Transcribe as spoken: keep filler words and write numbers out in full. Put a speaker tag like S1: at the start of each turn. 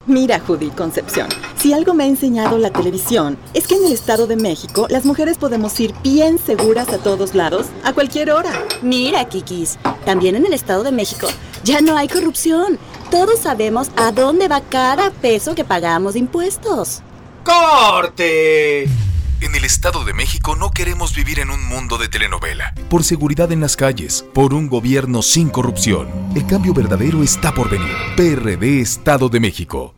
S1: Mira, Judith Concepción, si algo me ha enseñado la televisión es que en el Estado de México las mujeres podemos ir bien seguras a todos lados, a cualquier hora.
S2: Mira, Kikis, también en el Estado de México ya no hay corrupción. Todos sabemos a dónde va cada peso que pagamos de impuestos.
S3: ¡Corte!
S4: En el Estado de México no queremos vivir en un mundo de telenovela. Por seguridad en las calles, por un gobierno sin corrupción. El cambio verdadero está por venir. P R D Estado de México.